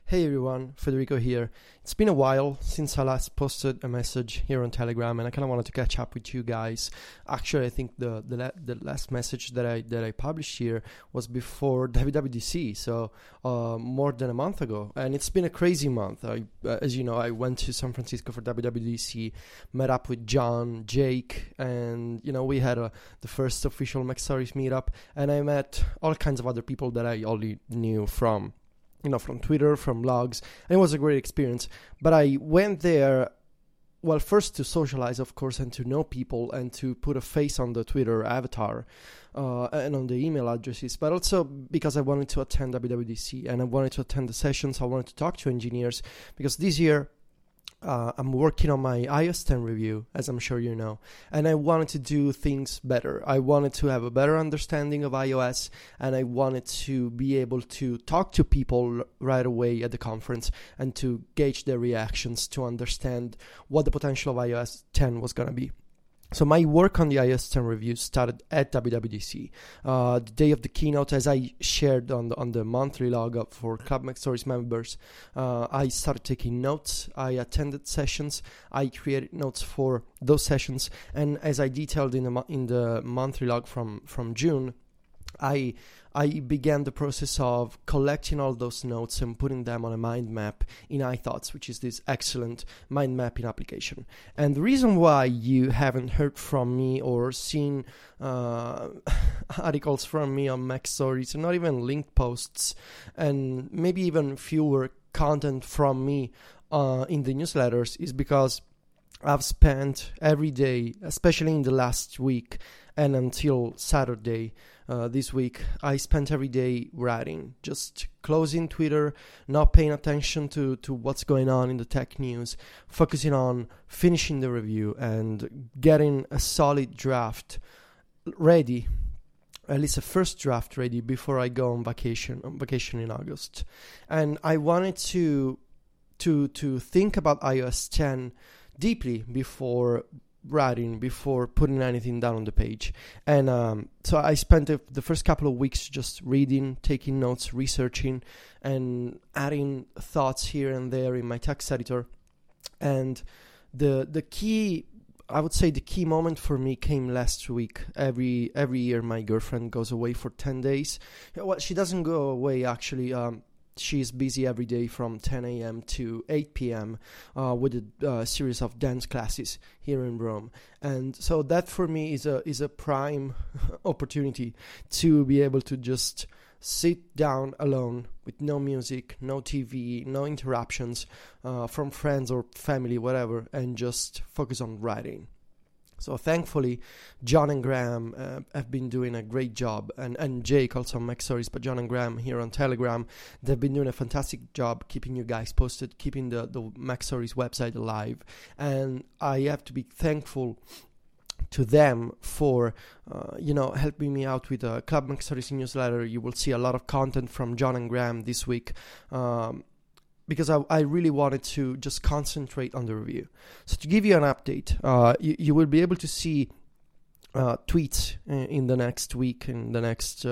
Hey everyone, Federico here. It's been a while since I last posted a message here on Telegram, and I kind of wanted to catch up with you guys. Actually, I think the last message that I published here was before WWDC, so more than a month ago, and it's been a crazy month. As you know, I went to San Francisco for WWDC, met up with John, Jake, and we had the first official MacStories meetup, and I met all kinds of other people that I only knew from Twitter, from blogs, and it was a great experience. But I went there, well, first to socialize, of course, and to know people and to put a face on the Twitter avatar and on the email addresses, but also because I wanted to attend WWDC and I wanted to attend the sessions. I wanted to talk to engineers because this year I'm working on my iOS 10 review, as I'm sure you know, and I wanted to do things better. I wanted to have a better understanding of iOS, and I wanted to be able to talk to people right away at the conference and to gauge their reactions to understand what the potential of iOS 10 was going to be. So my work on the iOS 10 review started at WWDC. The day of the keynote, as I shared on the monthly log for Club MacStories members, I started taking notes. I attended sessions. I created notes for those sessions, and as I detailed in the monthly log from June, I began the process of collecting all those notes and putting them on a mind map in iThoughts, which is this excellent mind mapping application. And the reason why you haven't heard from me or seen articles from me on MacStories, and not even linked posts, and maybe even fewer content from me in the newsletters, is because I've spent every day, especially in the last week and until Saturday this week, I spent every day writing, just closing Twitter, not paying attention to what's going on in the tech news, focusing on finishing the review and getting a solid draft ready, at least a first draft ready before I go on vacation in August. And I wanted to think about iOS 10 deeply before writing, before putting anything down on the page. And so I spent the first couple of weeks just reading, taking notes, researching, and adding thoughts here and there in my text editor. And the key, I would say the key moment for me came last week. Every year my girlfriend goes away for 10 days. Well, she doesn't go away actually. She's busy every day from 10 a.m. to 8 p.m. With a series of dance classes here in Rome. And so that for me is a prime opportunity to be able to just sit down alone with no music, no TV, no interruptions from friends or family, whatever, and just focus on writing. So thankfully, John and Graham have been doing a great job, and Jake also on MacStories, but John and Graham here on Telegram, they've been doing a fantastic job keeping you guys posted, keeping the MacStories website alive, and I have to be thankful to them for helping me out with a Club MacStories newsletter. You will see a lot of content from John and Graham this week, because I really wanted to just concentrate on the review. So to give you an update, you will be able to see tweets in the next week, in the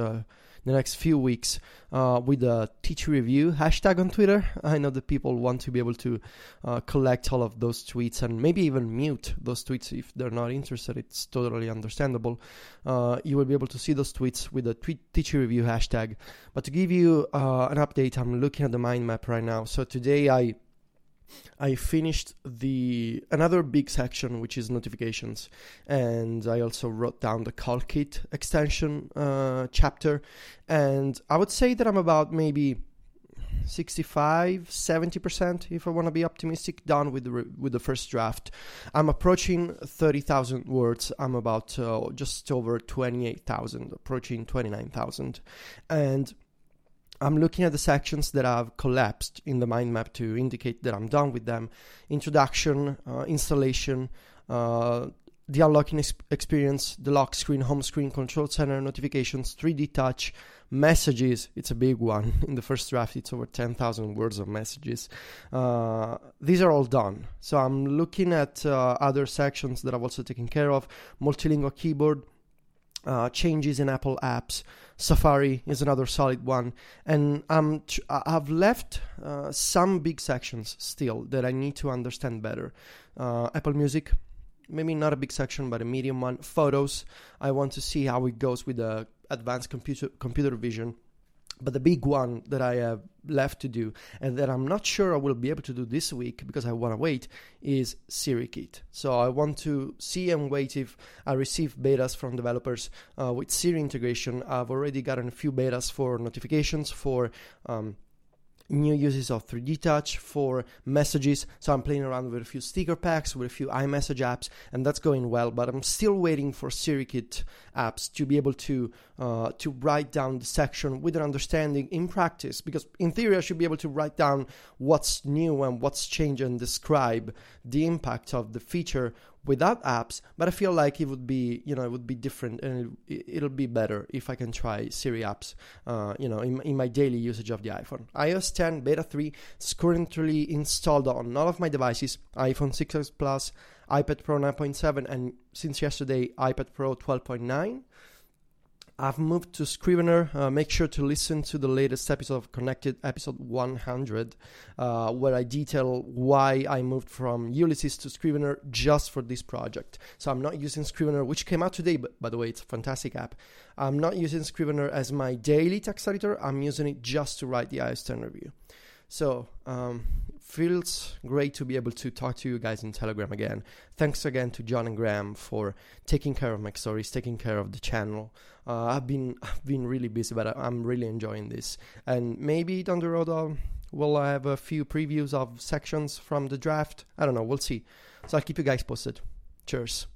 next few weeks, with a Teach Review hashtag on Twitter. I know that people want to be able to collect all of those tweets and maybe even mute those tweets if they're not interested. It's totally understandable. You will be able to see those tweets with a Teach Review hashtag. But to give you an update, I'm looking at the mind map right now. So today I finished another big section, which is notifications, and I also wrote down the CallKit extension chapter, and I would say that I'm about maybe 65-70%, if I want to be optimistic, done with the first draft. I'm approaching 30,000 words. I'm about just over 28,000, approaching 29,000, and I'm looking at the sections that I've collapsed in the mind map to indicate that I'm done with them. Introduction, installation, the unlocking experience, the lock screen, home screen, control center, notifications, 3D touch, messages. It's a big one. In the first draft, it's over 10,000 words of messages. These are all done. So I'm looking at other sections that I've also taken care of. Multilingual keyboard, changes in Apple apps. Safari is another solid one, and I've left some big sections still that I need to understand better. Apple Music, maybe not a big section, but a medium one. Photos, I want to see how it goes with the advanced computer vision. But the big one that I have left to do, and that I'm not sure I will be able to do this week because I want to wait, is SiriKit. So I want to see and wait if I receive betas from developers with Siri integration. I've already gotten a few betas for notifications, for new uses of 3D Touch, for messages. So I'm playing around with a few sticker packs, with a few iMessage apps, and that's going well. But I'm still waiting for SiriKit apps to be able to write down the section with an understanding in practice. Because in theory, I should be able to write down what's new and what's changed and describe the impact of the feature without apps, but I feel like it would be, it would be different, and it'll be better if I can try Siri apps, in my daily usage of the iPhone. iOS 10 Beta 3 is currently installed on all of my devices: iPhone 6s Plus, iPad Pro 9.7, and since yesterday, iPad Pro 12.9. I've moved to Scrivener. Make sure to listen to the latest episode of Connected, episode 100, where I detail why I moved from Ulysses to Scrivener just for this project. So I'm not using Scrivener, which came out today, but by the way, it's a fantastic app. I'm not using Scrivener as my daily text editor. I'm using it just to write the iOS 10 review. So, feels great to be able to talk to you guys in Telegram again. Thanks again to John and Graham for taking care of my stories, taking care of the channel. I've been really busy, but I'm really enjoying this. And maybe down the road we'll have a few previews of sections from the draft. I don't know, we'll see. So I'll keep you guys posted. Cheers.